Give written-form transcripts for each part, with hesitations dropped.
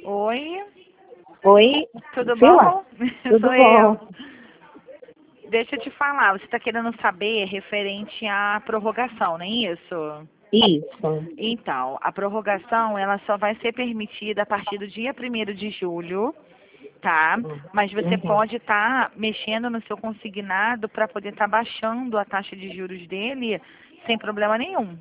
Oi, Oi, tudo Sila? bom? Tudo Sou bom? eu. Deixa eu te falar, você está querendo saber referente à prorrogação, não é isso? Isso. Então, a prorrogação ela só vai ser permitida a partir do dia 1º de julho, tá? Mas você Uhum. pode estar mexendo no seu consignado para poder estar baixando a taxa de juros dele sem problema nenhum.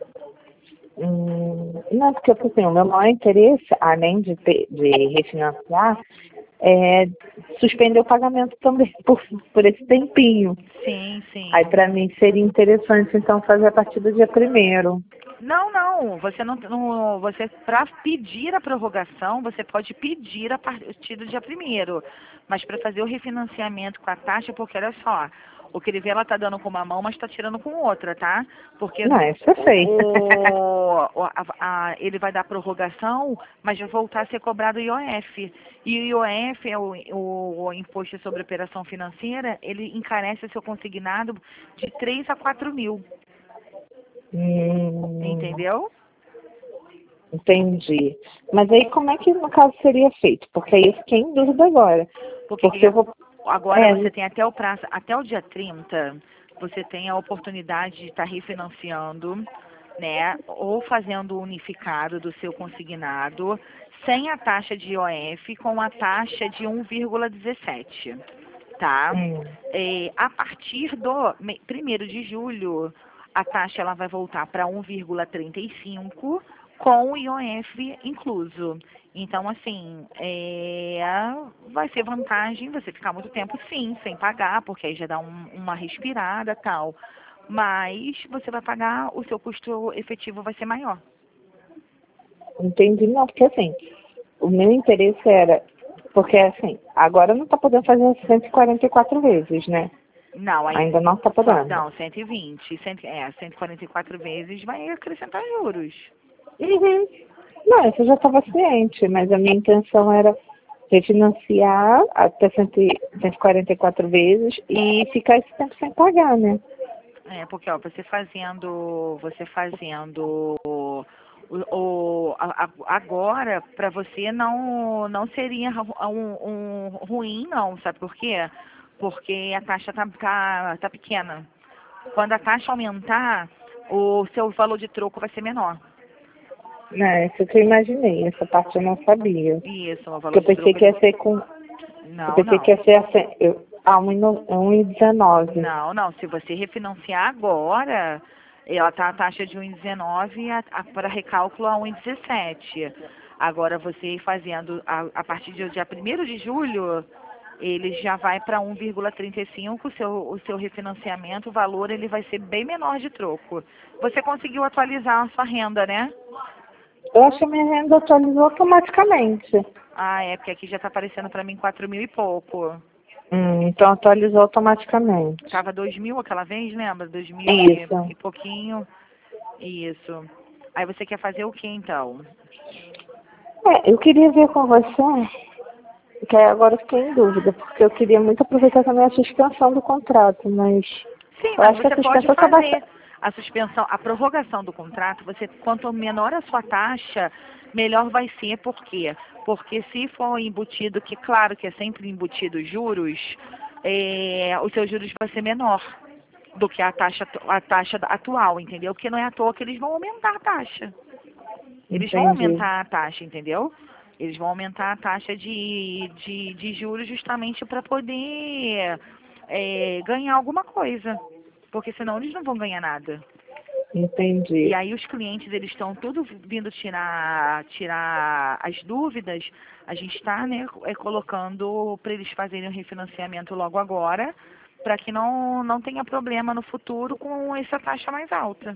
Não, porque assim, o meu maior interesse, além de refinanciar, é suspender o pagamento também por esse tempinho. Sim, Aí sim. para mim seria interessante então fazer a partir do dia 1º. Não, você não, você para pedir a prorrogação, você pode pedir a partir do dia 1º, mas para fazer o refinanciamento com a taxa, porque olha só, o que ele vê ela tá dando com uma mão, mas está tirando com outra, tá? Porque Não, isso eu sei. ele vai dar prorrogação, mas vai voltar a ser cobrado o IOF. E o IOF é o Imposto sobre Operação Financeira, ele encarece o seu consignado de 3 a 4 mil, Hum, entendeu? entendi. Mas aí como é que no caso seria feito? Porque aí eu fiquei em dúvida agora. Porque Porque eu vou. agora É, você tem até o prazo, até o dia 30, você tem a oportunidade de estar refinanciando, né? Ou fazendo o unificado do seu consignado, sem a taxa de IOF, com a taxa de 1,17, tá? hum, A partir do 1º de julho, a taxa ela vai voltar para 1,35 com o IOF incluso. Então, assim, vai ser vantagem você ficar muito tempo, sim, sem pagar, porque aí já dá uma respirada tal. Mas você vai pagar, o seu custo efetivo vai ser maior. entendi, não, porque assim, o meu interesse era, porque assim, agora não está podendo fazer 144 vezes, né? Não, aí, Ainda não está podendo. não, 120, 144 vezes vai acrescentar juros. Uhum. Não, isso eu já estava ciente, mas a minha intenção era refinanciar até 144 vezes e ficar esse tempo sem pagar, né? Porque ó, você fazendo agora para você não seria um ruim não, sabe por quê? Porque a taxa tá pequena. Quando a taxa aumentar, o seu valor de troco vai ser menor. Não, isso que eu imaginei, essa parte eu não sabia. Isso, o Porque valor eu de pensei troco que ia ser com. Eu não, pensei que não. ia ser assim, a 1,19. Não. Se você refinanciar agora, ela tá a taxa de 1,19 para recálculo a 1,17. Agora você fazendo a partir do dia 1º de julho, ele já vai para 1,35, o seu refinanciamento, o valor ele vai ser bem menor de troco. Você conseguiu atualizar a sua renda, né? Eu acho que a minha renda atualizou automaticamente. Ah, porque aqui já está aparecendo para mim 4 mil e pouco. Então atualizou automaticamente. Tava 2 mil aquela vez, lembra? 2 mil e Isso. pouquinho. Isso. Aí você quer fazer o que então? Eu queria ver com você, que agora eu fiquei em dúvida, porque eu queria muito aproveitar também a suspensão do contrato, mas Sim, eu mas acho que a você pode suspensão está fazer bastante. a suspensão, a prorrogação do contrato. Quanto menor a sua taxa, melhor vai ser. Por quê? Porque se for embutido, que claro que é sempre embutido juros, os seus juros vai ser menor do que a taxa atual, entendeu? Porque não é à toa que eles vão aumentar a taxa. Eles vão Entendi. aumentar a taxa, entendeu? Eles vão aumentar a taxa de juros justamente para poder ganhar alguma coisa. Porque senão eles não vão ganhar nada. E Entendi. aí os clientes, eles estão tudo vindo tirar as dúvidas. A gente está, né, colocando para eles fazerem o refinanciamento logo agora, para que não tenha problema no futuro com essa taxa mais alta.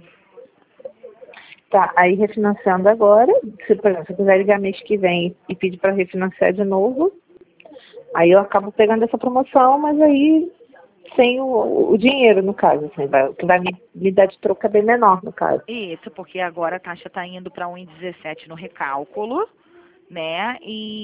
Tá, aí refinanciando agora, se, por exemplo, se eu quiser ligar mês que vem e pedir para refinanciar de novo, aí eu acabo pegando essa promoção, mas aí sem o dinheiro, no caso, assim, o que vai me dar de troco é bem menor, no caso. Isso, porque agora a taxa está indo para 1,17 no recálculo, né?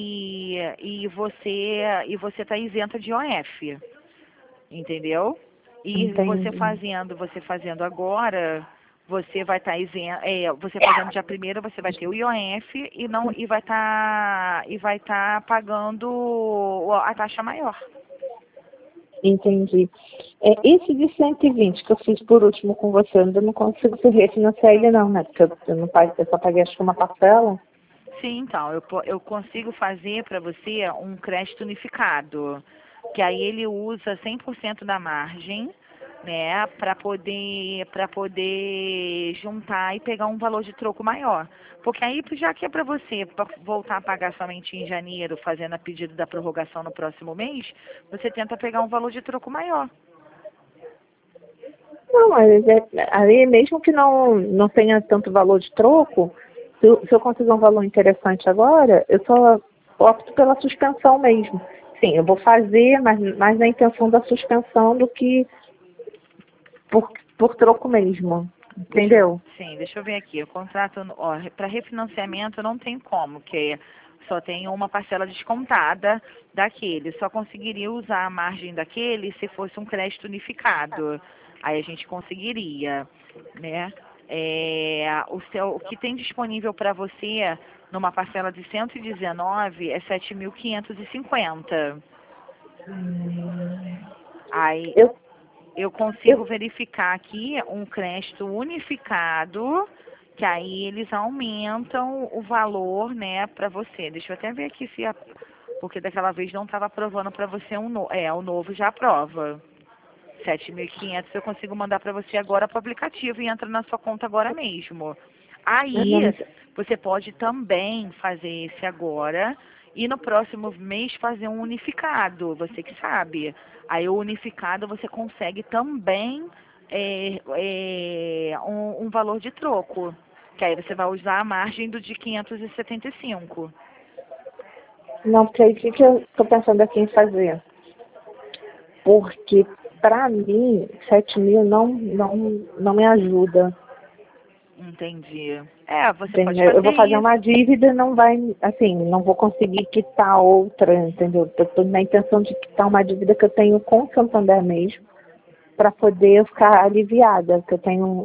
E você está isenta de OF, entendeu? E você Entendi. fazendo agora, você vai estar você fazendo dia primeiro, você vai ter o IOF e vai estar pagando a taxa maior. Entendi. Esse de 120 que eu fiz por último com você, eu ainda não consigo refinanciar ele não, né? Porque eu não paguei, eu só paguei acho que uma parcela. Sim, então, eu consigo fazer para você um crédito unificado, que aí ele usa 100% da margem, né, para poder juntar e pegar um valor de troco maior. Porque aí, já que é para você voltar a pagar somente em janeiro, fazendo a pedido da prorrogação no próximo mês, você tenta pegar um valor de troco maior. Não, mas aí mesmo que não tenha tanto valor de troco, se eu conseguir um valor interessante agora, eu só opto pela suspensão mesmo. Sim, eu vou fazer, mas mais na intenção da suspensão do que por troco mesmo. Entendeu? Sim, deixa eu ver aqui. O contrato, para refinanciamento não tem como, porque só tem uma parcela descontada daquele. Só conseguiria usar a margem daquele se fosse um crédito unificado. Aí a gente conseguiria, né? O que tem disponível para você numa parcela de 119 é 7.550. Aí Eu, eu consigo verificar aqui um crédito unificado, que aí eles aumentam o valor, né, para você. Deixa eu até ver aqui se porque daquela vez não estava aprovando para você o novo já aprova. 7.500 eu consigo mandar para você agora para o aplicativo e entra na sua conta agora mesmo. Aí você pode também fazer esse agora e no próximo mês fazer um unificado, você que sabe. Aí o unificado você consegue também um valor de troco, que aí você vai usar a margem do de 575. não, porque aí o que eu estou pensando aqui em fazer? Porque, para mim, 7 mil não me ajuda. Entendi. Você pode Entendeu? Eu fazer vou fazer isso. uma dívida e não vai, assim, não vou conseguir quitar outra, entendeu? Eu estou na intenção de quitar uma dívida que eu tenho com o Santander mesmo, para poder ficar aliviada, porque eu tenho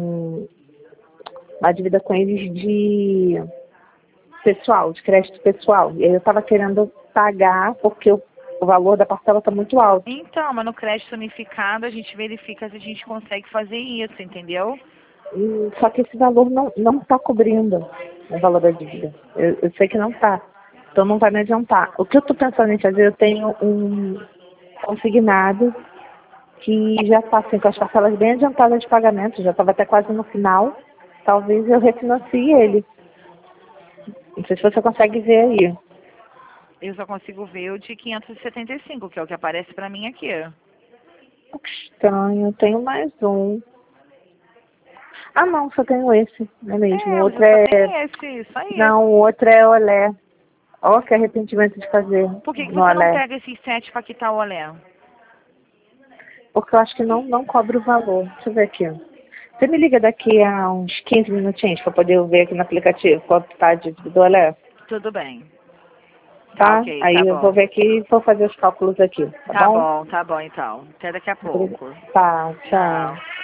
uma dívida com eles de pessoal, de crédito pessoal. E aí eu estava querendo pagar porque o valor da parcela está muito alto. Então, mas no crédito unificado a gente verifica se a gente consegue fazer isso, entendeu? Só que esse valor não está cobrindo o valor da dívida. Eu sei que não está. Então não vai me adiantar. O que eu estou pensando em fazer, eu tenho um consignado que já está assim, com as parcelas bem adiantadas de pagamento, já estava até quase no final. Talvez eu refinancie ele. Não sei se você consegue ver aí. Eu só consigo ver o de 575, que é o que aparece pra mim aqui. Que estranho, eu tenho mais um. Ah, não, só tenho esse, não é mesmo? O outro Você só é. tem esse, isso aí. Não, o outro é olé. Ó, que arrependimento de fazer Por que no você não olé. pega esses 7 pra quitar o olé? Porque eu acho que não cobra o valor. Deixa eu ver aqui. Você me liga daqui a uns 15 minutinhos para poder ver aqui no aplicativo quanto está a dívida do olé, Tudo bem. Tá tá? ok, Aí tá eu vou bom. ver aqui e vou fazer os cálculos aqui, tá bom? Tá bom então. Até daqui a pouco. Tá, tchau. Tchau.